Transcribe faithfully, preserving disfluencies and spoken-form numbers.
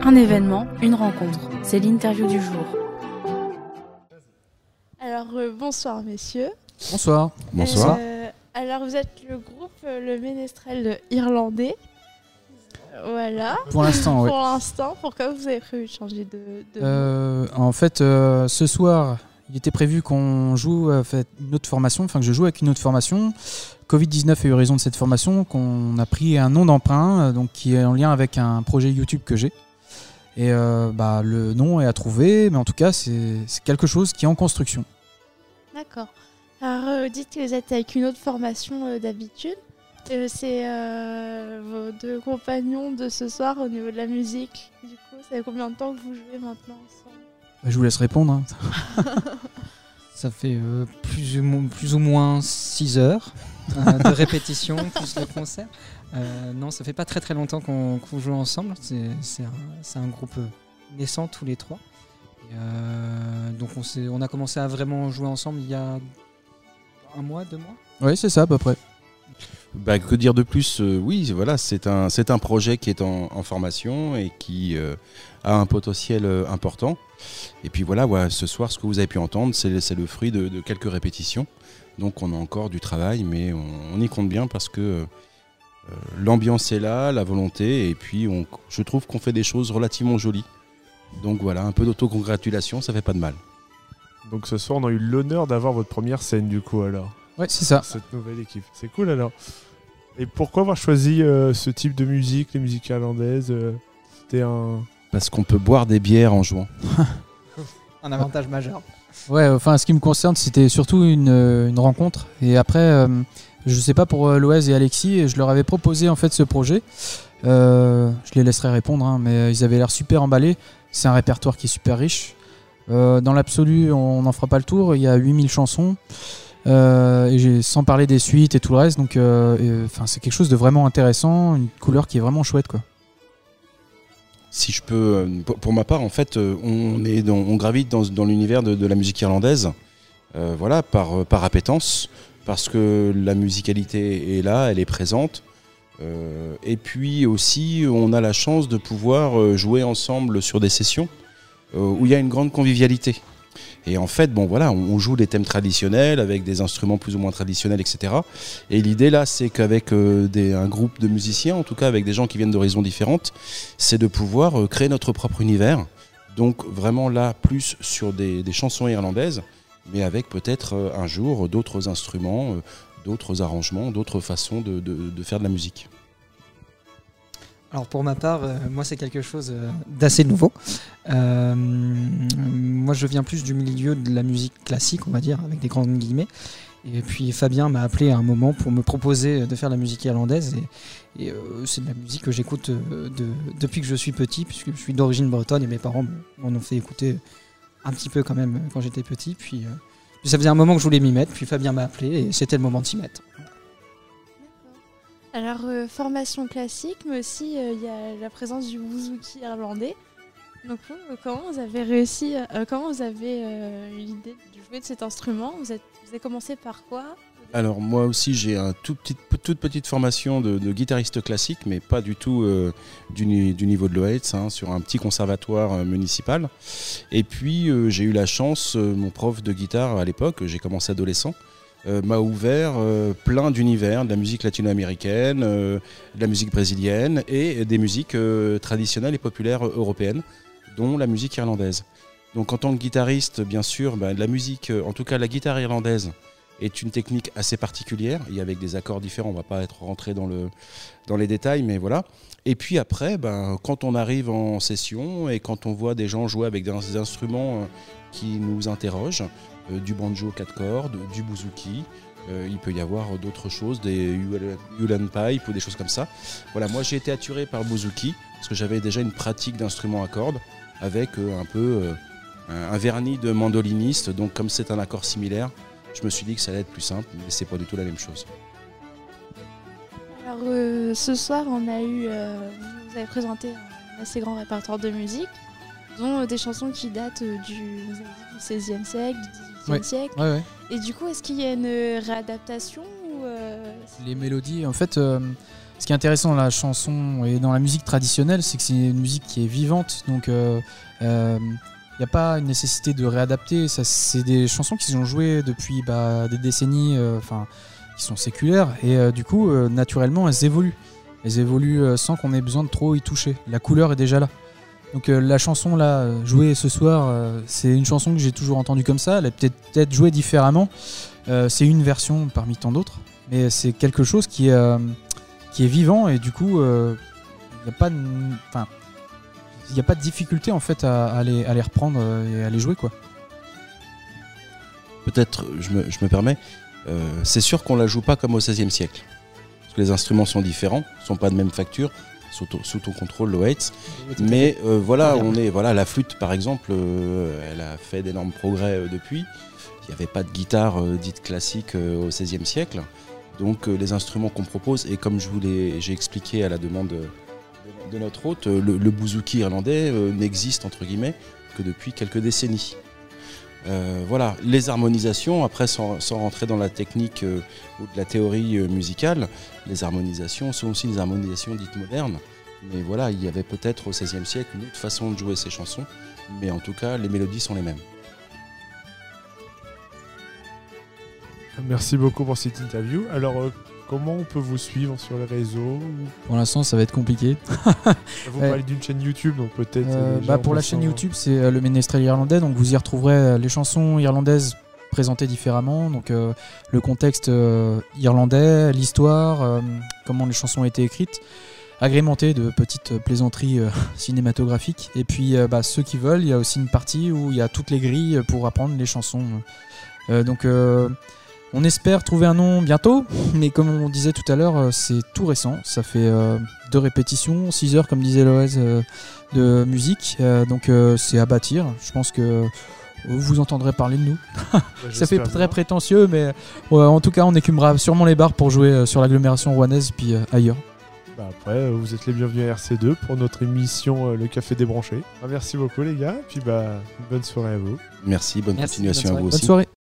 Un événement, une rencontre. C'est l'interview du jour. Alors euh, bonsoir messieurs. Bonsoir. Bonsoir. Euh, alors vous êtes le groupe euh, Le Ménestrel Irlandais. Voilà. Pour l'instant, oui. Pour l'instant, pourquoi vous avez prévu de changer de, de Euh, en fait, euh, ce soir, il était prévu qu'on joue euh, fait, une autre formation, enfin que je joue avec une autre formation. covid dix-neuf a eu raison de cette formation, qu'on a pris un nom d'emprunt, euh, donc qui est en lien avec un projet YouTube que j'ai. Et euh, bah, le nom est à trouver, mais en tout cas, c'est, c'est quelque chose qui est en construction. D'accord. Alors euh, dites que vous êtes avec une autre formation euh, d'habitude. Euh, c'est euh, vos deux compagnons de ce soir au niveau de la musique. Du coup, ça fait combien de temps que vous jouez maintenant ensemble? Je vous laisse répondre. Hein. Ça fait euh, plus, ou, plus ou moins six heures euh, de répétition, plus le concert. Euh, non, ça fait pas très très longtemps qu'on, qu'on joue ensemble. C'est, c'est, un, c'est un groupe naissant tous les trois. Et euh, donc on, s'est, on a commencé à vraiment jouer ensemble il y a un mois, deux mois. Oui, c'est ça à peu près. Bah, que dire de plus euh, Oui, voilà, c'est un, c'est un projet qui est en, en formation et qui euh, a un potentiel euh, important. Et puis voilà, ouais, ce soir, ce que vous avez pu entendre, c'est, c'est le fruit de, de quelques répétitions. Donc on a encore du travail, mais on, on y compte bien parce que euh, l'ambiance est là, la volonté, et puis on, je trouve qu'on fait des choses relativement jolies. Donc voilà, un peu d'autocongratulation, ça fait pas de mal. Donc ce soir, on a eu l'honneur d'avoir votre première scène du coup alors. Oui, c'est ça. Cette nouvelle équipe. C'est cool alors. Et pourquoi avoir choisi euh, ce type de musique, les musiques irlandaises euh, C'était un... Parce qu'on peut boire des bières en jouant. Un avantage majeur. Ouais, enfin, ce qui me concerne, c'était surtout une, une rencontre. Et après, euh, je sais pas pour Loez et Alexis, je leur avais proposé en fait ce projet. Euh, je les laisserai répondre, hein, mais ils avaient l'air super emballés. C'est un répertoire qui est super riche. Euh, dans l'absolu, on n'en fera pas le tour. Il y a huit mille chansons. Euh, et j'ai, sans parler des suites et tout le reste, donc euh, et, c'est quelque chose de vraiment intéressant, une couleur qui est vraiment chouette, quoi. Si je peux, pour ma part, en fait, on, est dans, on gravite dans, dans l'univers de, de la musique irlandaise, euh, voilà, par, par appétence, parce que la musicalité est là, elle est présente, euh, et puis aussi, on a la chance de pouvoir jouer ensemble sur des sessions euh, où il y a une grande convivialité. Et en fait, bon voilà, on joue des thèmes traditionnels avec des instruments plus ou moins traditionnels, et cetera. Et l'idée là, c'est qu'avec euh, des, un groupe de musiciens, en tout cas avec des gens qui viennent d'horizons différentes, c'est de pouvoir euh, créer notre propre univers. Donc vraiment là, plus sur des, des chansons irlandaises, mais avec peut-être euh, un jour d'autres instruments, euh, d'autres arrangements, d'autres façons de, de, de faire de la musique. Alors pour ma part, euh, moi c'est quelque chose euh, d'assez nouveau. Euh, moi je viens plus du milieu de la musique classique, on va dire, avec des grandes guillemets. Et puis Fabien m'a appelé à un moment pour me proposer de faire de la musique irlandaise. Et, et euh, c'est de la musique que j'écoute euh, de, depuis que je suis petit, puisque je suis d'origine bretonne et mes parents m'en ont fait écouter un petit peu quand même quand j'étais petit. Puis, euh, puis ça faisait un moment que je voulais m'y mettre, puis Fabien m'a appelé et c'était le moment de s'y mettre. Alors, euh, formation classique, mais aussi il euh, y a la présence du bouzouki irlandais. Donc, euh, comment vous avez réussi, euh, comment vous avez euh, eu l'idée de jouer de cet instrument? Vous, êtes, vous avez commencé par quoi? Alors moi aussi j'ai une tout petit, toute petite formation de, de guitariste classique, mais pas du tout euh, du, du niveau de Loez, hein, sur un petit conservatoire euh, municipal. Et puis euh, j'ai eu la chance, euh, mon prof de guitare à l'époque, j'ai commencé adolescent, Euh, m'a ouvert euh, plein d'univers, de la musique latino-américaine, euh, de la musique brésilienne et des musiques euh, traditionnelles et populaires euh, européennes, dont la musique irlandaise. Donc en tant que guitariste, bien sûr, bah, la musique, euh, en tout cas la guitare irlandaise, est une technique assez particulière, et avec des accords différents, on ne va pas être rentré dans, le, dans les détails, mais voilà. Et puis après, bah, quand on arrive en session et quand on voit des gens jouer avec des instruments euh, qui nous interrogent, Euh, du banjo quatre cordes, du bouzouki, euh, il peut y avoir d'autres choses, des ulan pipe ou des choses comme ça. Voilà, moi j'ai été attiré par le bouzouki parce que j'avais déjà une pratique d'instrument à cordes avec euh, un peu euh, un, un vernis de mandoliniste, donc comme c'est un accord similaire, je me suis dit que ça allait être plus simple, mais c'est pas du tout la même chose. Alors euh, ce soir, on a eu, euh, vous avez présenté un assez grand répertoire de musique, dont euh, des chansons qui datent euh, du, vous avez dit, du seizième siècle, du dix-huitième Ouais. siècle. Ouais, ouais. Et du coup, est-ce qu'il y a une réadaptation ou euh... Les mélodies, en fait, euh, ce qui est intéressant dans la chanson et dans la musique traditionnelle, c'est que c'est une musique qui est vivante, donc il euh, euh, n'y a pas une nécessité de réadapter. Ça, c'est des chansons qui sont jouées depuis bah, des décennies, enfin, euh, qui sont séculaires, et euh, du coup, euh, naturellement, elles évoluent. Elles évoluent euh, sans qu'on ait besoin de trop y toucher. La couleur est déjà là. Donc euh, la chanson là jouée ce soir, euh, c'est une chanson que j'ai toujours entendue comme ça. Elle est peut-être peut-être jouée différemment. Euh, c'est une version parmi tant d'autres, mais c'est quelque chose qui est euh, qui est vivant et du coup, il euh, n'y a pas, enfin, il n'y a pas de difficulté en fait à, à les à les reprendre et à les jouer quoi. Peut-être, je me, je me permets. Euh, c'est sûr qu'on la joue pas comme au seizième siècle, parce que les instruments sont différents, sont pas de même facture. Sous ton, sous ton contrôle, Loaitz. Mais euh, voilà, on est, voilà, la flûte, par exemple, euh, elle a fait d'énormes progrès euh, depuis. Il n'y avait pas de guitare euh, dite classique euh, au seizième siècle. Donc euh, les instruments qu'on propose, et comme je vous l'ai, j'ai expliqué à la demande de, de notre hôte, euh, le, le bouzouki irlandais euh, n'existe, entre guillemets, que depuis quelques décennies. Euh, voilà, les harmonisations, après sans, sans rentrer dans la technique euh, ou de la théorie euh, musicale, les harmonisations sont aussi des harmonisations dites modernes. Mais voilà, il y avait peut-être au seizième siècle une autre façon de jouer ces chansons, mais en tout cas, les mélodies sont les mêmes. Merci beaucoup pour cette interview. Alors, euh, comment on peut vous suivre sur les réseaux? Pour l'instant, ça va être compliqué. Vous Ouais. parlez d'une chaîne YouTube, donc peut-être... Euh, déjà, bah on pour peut la chaîne s'en- YouTube, c'est euh, le Ménestrel irlandais, donc vous y retrouverez euh, les chansons irlandaises présentées différemment, donc euh, le contexte euh, irlandais, l'histoire, euh, comment les chansons ont été écrites, agrémenté de petites plaisanteries euh, cinématographiques. Et puis euh, bah, ceux qui veulent, il y a aussi une partie où il y a toutes les grilles pour apprendre les chansons. Euh, donc euh, on espère trouver un nom bientôt, mais comme on disait tout à l'heure, euh, c'est tout récent. Ça fait euh, deux répétitions, six heures comme disait Loez euh, de musique, euh, donc euh, c'est à bâtir. Je pense que vous entendrez parler de nous. Bah, Ça fait j'espère très bien. prétentieux, mais ouais, en tout cas on écumera sûrement les bars pour jouer euh, sur l'agglomération rouennaise puis euh, ailleurs. Bah, après, euh, vous êtes les bienvenus à R C deux pour notre émission euh, Le Café Débranché. Ah, merci beaucoup les gars, puis bah, une bonne soirée à vous. Merci, bonne Merci, continuation bonne à vous Bonne aussi. soirée.